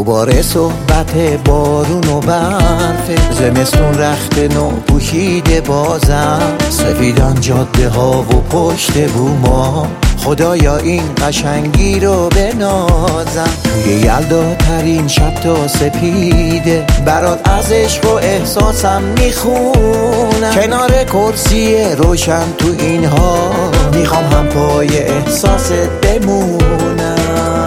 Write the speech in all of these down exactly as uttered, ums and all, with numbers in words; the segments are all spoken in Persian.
دوباره صحبت بارون و برفه، زمستون رخت نو پوشیده بازم، سفیدن جاده ها و پشت بوما، خدایا این قشنگی رو بنازم. توی یلدا ترین شب تا سپیده، برات از عشق و احساسم میخونم، کنار کرسی روشن تو اینها، میخوام هم پای احساست بمونم.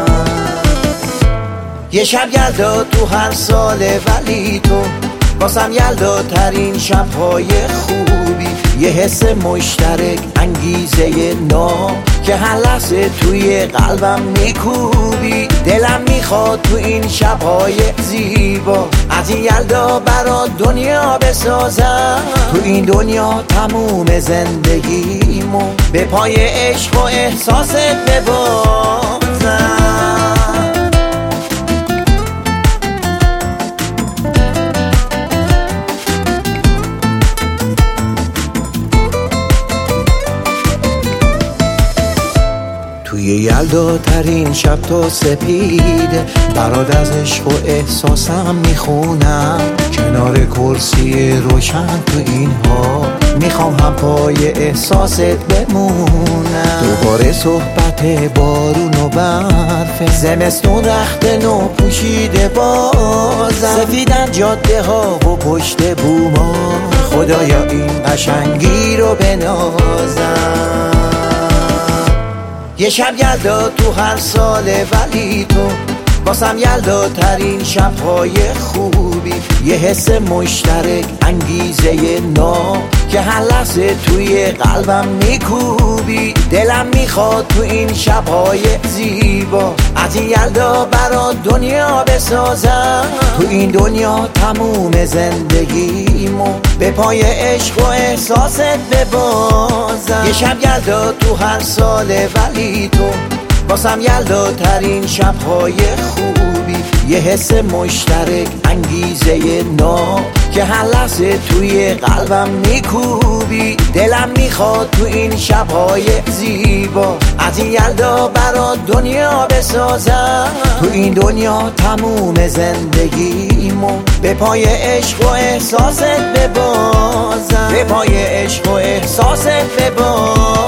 یه شب یلدا تو هر ساله، ولی تو واسم یلدا ترین شبهای خوبی، یه حس مشترک انگیزه نام که هر لحظه توی قلبم میکوبی. دلم میخواد تو این شبهای زیبا از این یلدا برات دنیا بسازم، تو این دنیا تموم زندگیمو به پای عشق و احساست ببازم. توی یلدا ترین شب تا سپیده، برات از عشق و احساسم میخونم، کنار کرسی روشن تو اینها، میخوام هم پای احساست بمونم. دوباره صحبت بارون و برفه، زمستون رخت نو پوشیده بازم، سفیدن جاده ها و پشت بوما، خدایا این قشنگی رو بنازم. یه شب یلدا تو هر ساله، ولی تو واسم یلدا ترین شبهای خوبی، یه حس مشترک انگیزه نام که هر لحظه توی قلبم میکوبی. دلم میخواد تو این شبهای زیبا از این یلدا برات دنیا بسازم، تو این دنیا تموم زندگیمو به پای عشق و احساست ببازم. یه شب یلدا تو هر ساله، ولی تو واسم یلدا ترین شبهای خوبی، یه حس مشترک انگیزه نام که هر لحظه توی قلبم میکوبی. دلم میخواد تو این شبهای زیبا از این یلدا برات دنیا بسازم، تو این دنیا تموم زندگیمو به پای عشق و احساست ببازم، به پای عشق و احساست ببازم.